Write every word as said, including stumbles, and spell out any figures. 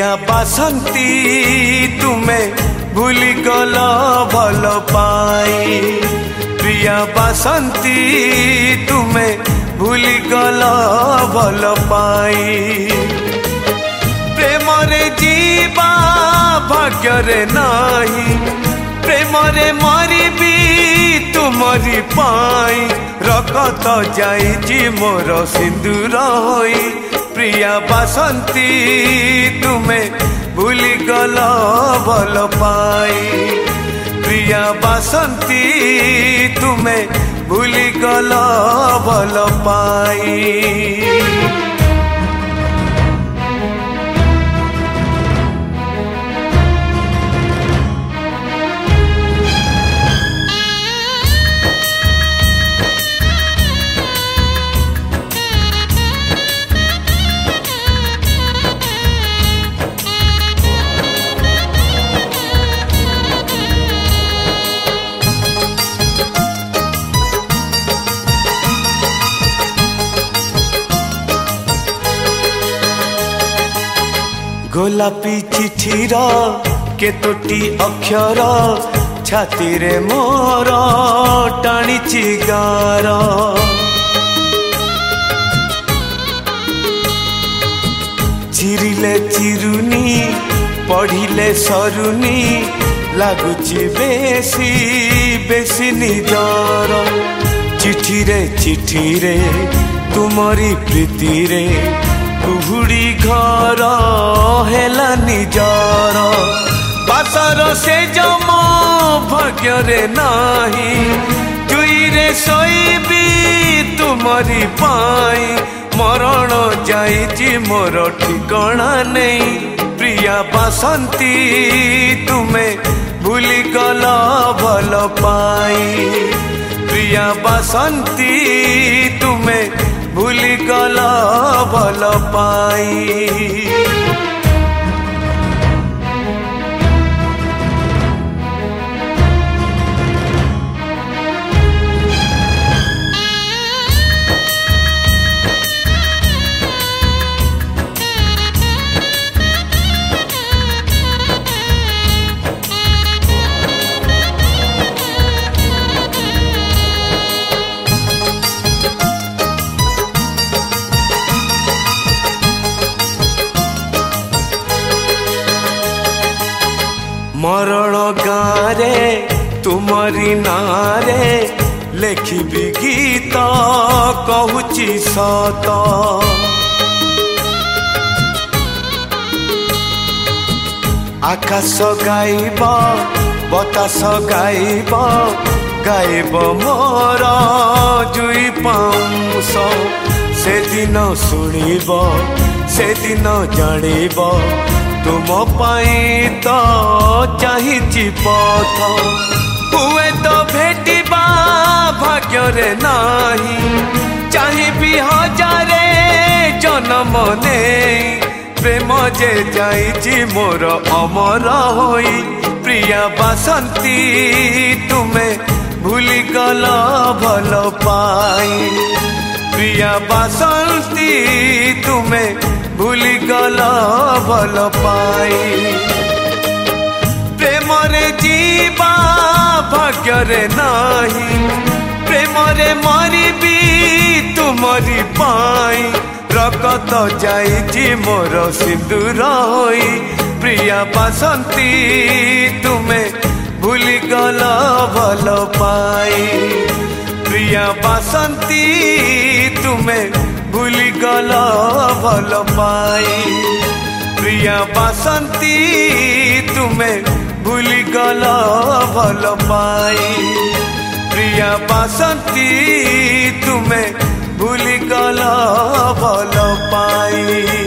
प्रिया बासंती तुमे भूली गल भल पाई। प्रिया बासंती तुमे भूली गल भल पाई। प्रेम रे जीवा भाग्य रे नाही, प्रेम रे मरिबी तुमरी पाई। रकत जाइछि मोर सिंदूर होई। प्रिया बासंती तुमे भूली गल भल पाई। प्रिया बासंती तुमे भूली गल भल पाई। गोलापी चिठीर केतोटी अक्षर छाती रे मोर टाणीची गार। चिरिले चिरुनी पढ़िले सरुनी लागुची बेसी बेसी निजर। चिठी रे चिठी रे तुमरी प्रीति रे कुहुड़ी घर हेला निजर। बासर से जम भाग्य रे नाही, जुई रे सोईबी तुमरी पाई। मरण जाइछि मोर ठिकाना नहीं। प्रिया बासंती तुमे भूली गल भल पाई। प्रिया बासंती तुमे भूली गल भल पाई। मरण गारे तुमरी नारे लेखिबी गीत कहूची सत। आकाश गाइब बतास गाइब गाइब मोर जुई पाउस। से दिन शुणिब से दिन जानिब तुम पाई तो चाहिए पथ। हुए तो भेटिबा भाग्य रे नाही, चाहिए हजारे जन्म नहीं। प्रेम जे जाइछि मोर अमर होई। प्रिया बासंती तुमे भूली गल भल पाई। प्रिया बासंती तुमे भूली गल भल पाई। प्रेम रे जीवा भाग्य रे नाही, प्रेम रे मरिबी तुमरी पाई। रकत जाइछि मोर सिंदूर होई। प्रिया बासंती तुमे भूली गल भल पाई। प्रिया बासंती तुमे भूली गल भल पाई। प्रिया बासंती तुमे भूली गल भल पाई। प्रिया बासंती तुमे भूली गल भल पाई।